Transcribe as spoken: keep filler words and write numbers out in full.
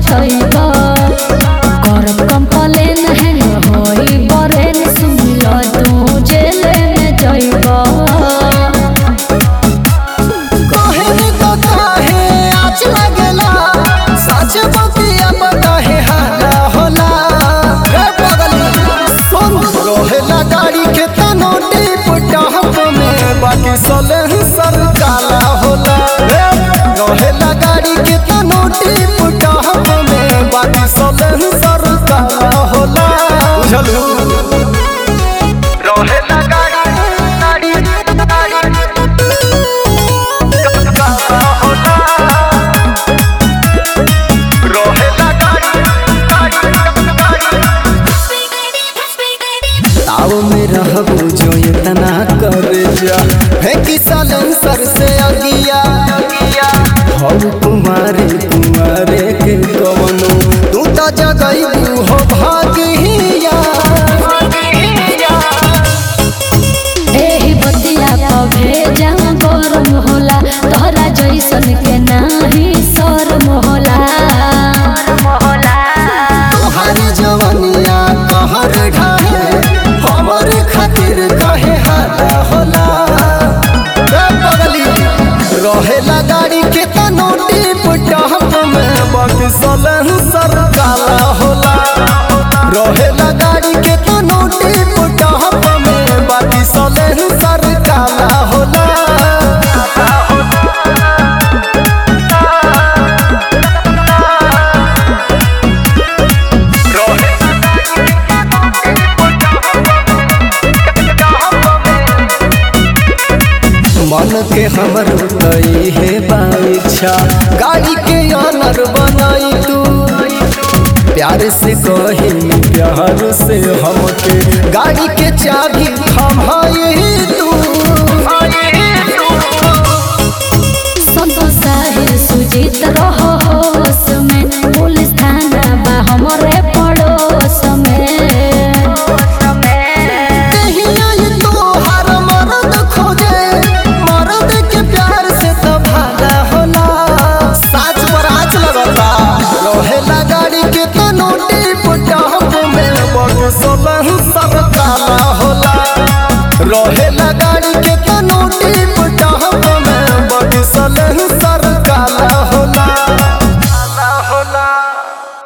पछतैबा करब कंप्लेन है होई बरेन सुन ल तू जेल में जइबा कहे न तो काहे आज लगला सच बतिया बताहे हाला होला रे पगली सुन रोहेला गाड़ी के तनो टिप टहप में बाकी सोले सर काला होला रे रोहेला गाड़ी के तनो टिप टहप में बाकी सोले सर काला होला बुझलू रोहेला गाड़ी गाड़ी गाड़ी काला होला रोहेला गाड़ी गाड़ी ताव में रहबू जो इतना कर जा है कि सालन सर से अगिया हम कुमारे कुमारे के कवनो तू तो जगईबू हो भागिया एही बतिया प भेजा गरम होला तोहरा जैसन के नाही शरम होला तुम्हारी जवानिया कहर ढाहे हमारे खातिर काहे हाला होला रे पगली रहेला गाड़ी के तनो टिप टहप में बाकी सोलह सर काला होला रहेला गाड़ी के तनो टिप टहप में बाकी सोलह सर काला होला मन के हमर तई है बाइच्छा गाड़ी के ऑनर बनाई तू प्यार से कही प्यार से हमके गाड़ी के चाबी थमाई तू संतोष साहिल सुजीत रहो होश में पुलिस थाना बा हमरे पड़ोस में कहिया ये तोहार मर्द खोजे मर्द के प्यार से तो भागा होला साच पर आँच लगता रहेला गाड़ी के तनो टिप टहप में बड़ सोलह सर काला होला रहेला गाड़ी के तनो टिप